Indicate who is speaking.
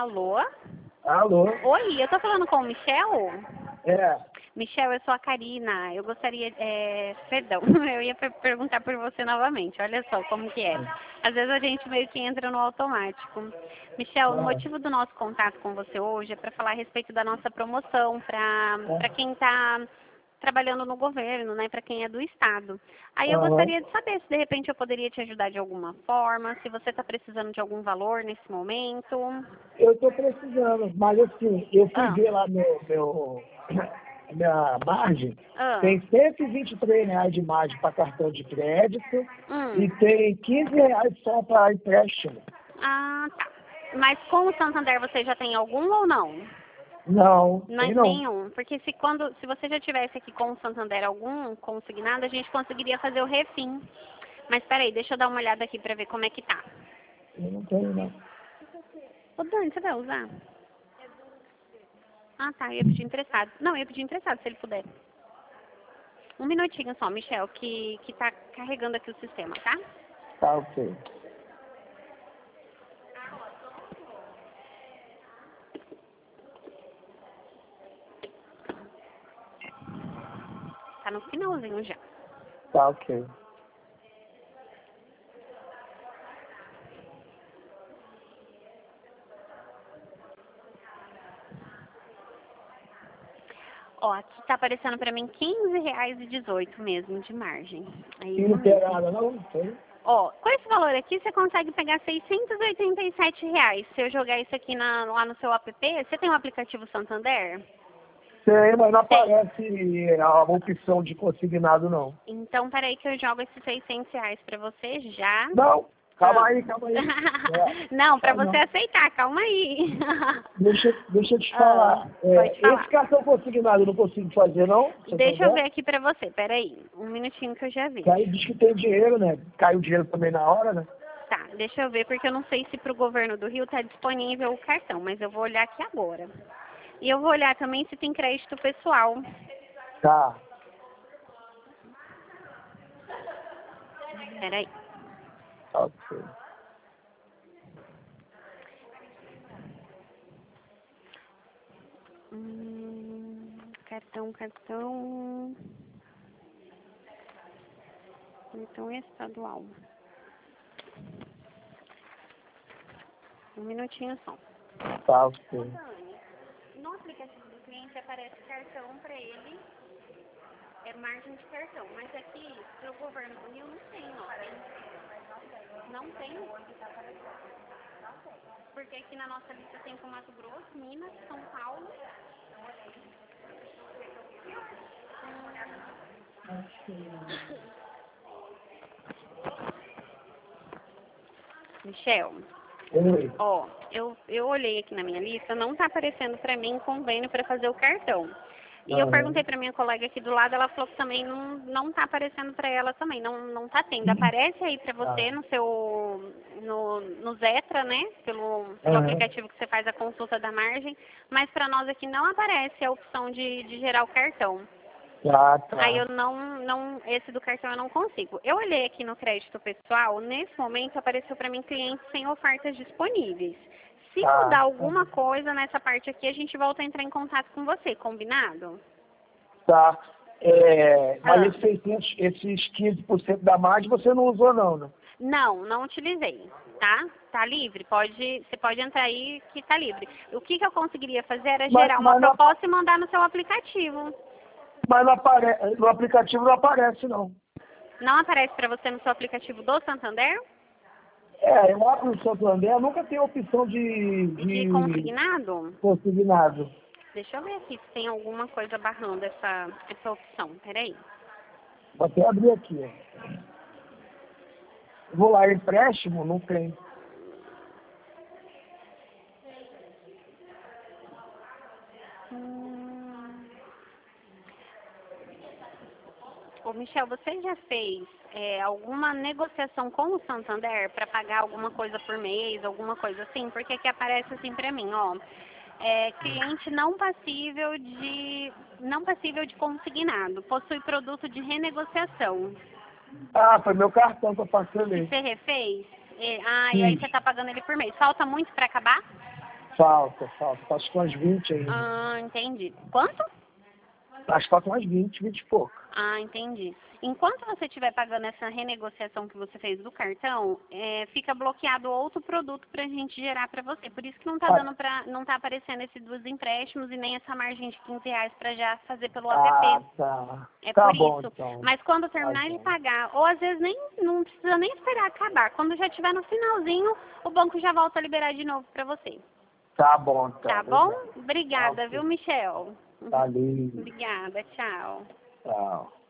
Speaker 1: Alô?
Speaker 2: Alô?
Speaker 1: Oi, eu tô falando com o Michel?
Speaker 2: É.
Speaker 1: Michel, eu sou a Karina. Eu gostaria... perdão, eu ia perguntar por você novamente. Olha só como que é. Às vezes a gente meio que entra no automático. Michel, o motivo do nosso contato com você hoje é para falar a respeito da nossa promoção para quem está trabalhando no governo, né, para quem é do Estado. Aí eu gostaria de saber se de repente eu poderia te ajudar de alguma forma, se você está precisando de algum valor nesse momento.
Speaker 2: Eu estou precisando, mas assim, eu fui ver lá minha margem, tem R$ 123 de margem para cartão de crédito e tem R$ 15 só para empréstimo.
Speaker 1: Ah, tá. Mas com o Santander você já tem algum ou não?
Speaker 2: Não, tem não.
Speaker 1: Nenhum. Porque se você já tivesse aqui com o Santander algum consignado, a gente conseguiria fazer o refim. Mas peraí, deixa eu dar uma olhada aqui pra ver como é que tá.
Speaker 2: Eu não tenho, não.
Speaker 1: Ô, Dani, você vai usar? Ah, tá. Eu ia pedir emprestado. Não, eu ia pedir emprestado se ele puder. Um minutinho só, Michel, que tá carregando aqui o sistema, tá?
Speaker 2: Tá, ok.
Speaker 1: Tá no finalzinho já.
Speaker 2: Tá, ok.
Speaker 1: Ó, aqui tá aparecendo pra mim R$ 15,18 mesmo de margem. Aí,
Speaker 2: E não tem nada, não? Tem?
Speaker 1: ó, com esse valor aqui, você consegue pegar R$ 687. Se eu jogar isso aqui lá no seu app, você tem o aplicativo Santander?
Speaker 2: Tem, mas não aparece a opção de consignado, não.
Speaker 1: Então, peraí que eu jogo esses R$ 600 pra você já.
Speaker 2: Não, calma aí, calma aí.
Speaker 1: Não, pra você aceitar, calma aí.
Speaker 2: Deixa eu te falar.
Speaker 1: Pode falar.
Speaker 2: Esse cartão consignado eu não consigo fazer, não?
Speaker 1: Deixa eu ver aqui pra você, peraí. Um minutinho que eu já vi.
Speaker 2: Aí diz que tem dinheiro, né? Caiu o dinheiro também na hora, né?
Speaker 1: Tá, deixa eu ver, porque eu não sei se pro governo do Rio tá disponível o cartão, mas eu vou olhar aqui agora. E eu vou olhar também se tem crédito pessoal.
Speaker 2: Tá.
Speaker 1: Peraí.
Speaker 2: Ok.
Speaker 1: Cartão estadual. Um minutinho só.
Speaker 2: Tá, ok.
Speaker 1: No aplicativo do cliente aparece cartão para ele, é margem de cartão, mas aqui pro governo do Rio não tem, ó. Não tem. Porque aqui na nossa lista tem com Mato Grosso, Minas, São Paulo. Michel,
Speaker 2: Oi.
Speaker 1: ó, eu olhei aqui na minha lista, não tá aparecendo para mim convênio para fazer o cartão. E eu perguntei para minha colega aqui do lado, ela falou que também não tá aparecendo para ela também, não tá tendo. Aparece aí para você no seu, no Zetra, né, pelo aplicativo que você faz a consulta da margem, mas para nós aqui não aparece a opção de gerar o cartão.
Speaker 2: Ah, tá.
Speaker 1: Aí eu esse do cartão eu não consigo. Eu olhei aqui no crédito pessoal, nesse momento apareceu para mim clientes sem ofertas disponíveis. Se mudar alguma coisa nessa parte aqui, a gente volta a entrar em contato com você, combinado?
Speaker 2: Tá. Mas esses 15% da margem você não usou, não, né?
Speaker 1: Não utilizei, tá? Tá livre, você pode entrar aí que tá livre. O que eu conseguiria fazer era gerar uma proposta e mandar no seu aplicativo.
Speaker 2: Mas no aplicativo não aparece, não.
Speaker 1: Não aparece para você no seu aplicativo do Santander?
Speaker 2: Eu abro o Santander, nunca tem opção de
Speaker 1: consignado?
Speaker 2: Consignado.
Speaker 1: Deixa eu ver aqui se tem alguma coisa barrando essa opção. Peraí.
Speaker 2: Vou até abrir aqui, ó. Vou lá, empréstimo, não tem.
Speaker 1: Ô, Michel, você já fez alguma negociação com o Santander para pagar alguma coisa por mês, alguma coisa assim? Porque aqui aparece assim para mim, ó. Cliente não passível de consignado, possui produto de renegociação.
Speaker 2: Ah, foi meu cartão que eu parcelei.
Speaker 1: Você refez? E aí você está pagando ele por mês. Falta muito para acabar?
Speaker 2: Falta. Acho que umas 20 ainda.
Speaker 1: Ah, entendi. Quanto?
Speaker 2: Acho que falta umas 20 e pouco.
Speaker 1: Ah, entendi. Enquanto você estiver pagando essa renegociação que você fez do cartão, fica bloqueado outro produto para a gente gerar para você. Por isso que não tá dando não tá aparecendo esses 2 empréstimos e nem essa margem de R$ 15 para já fazer pelo app.
Speaker 2: Ah, tá.
Speaker 1: É
Speaker 2: Tá
Speaker 1: por
Speaker 2: bom,
Speaker 1: isso.
Speaker 2: então.
Speaker 1: Mas quando terminar ele pagar, ou às vezes não precisa nem esperar acabar. Quando já estiver no finalzinho, o banco já volta a liberar de novo para você.
Speaker 2: Tá bom, então.
Speaker 1: Tá bom? Obrigada, viu, Michel?
Speaker 2: Valeu.
Speaker 1: Obrigada, tchau.
Speaker 2: Tchau.